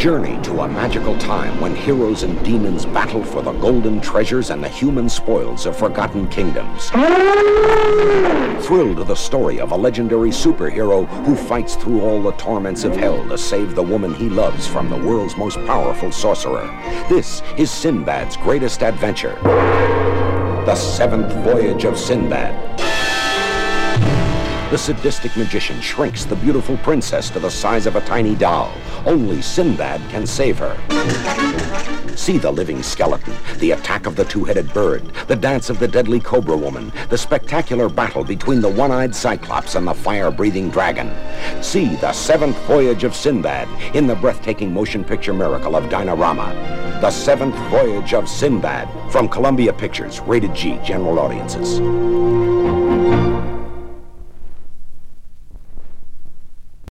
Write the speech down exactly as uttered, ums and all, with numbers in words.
journey to a magical time when heroes and demons battle for the golden treasures and the human spoils of forgotten kingdoms. Thrill to the story of a legendary superhero who fights through all the torments of hell to save the woman he loves from the world's most powerful sorcerer. This is Sinbad's greatest adventure, The Seventh Voyage of Sinbad. The sadistic magician shrinks the beautiful princess to the size of a tiny doll. Only Sinbad can save her. See the living skeleton, the attack of the two-headed bird, the dance of the deadly cobra woman, the spectacular battle between the one-eyed Cyclops and the fire-breathing dragon. See The Seventh Voyage of Sinbad in the breathtaking motion picture miracle of Dynarama. The Seventh Voyage of Sinbad from Columbia Pictures, rated G, general audiences.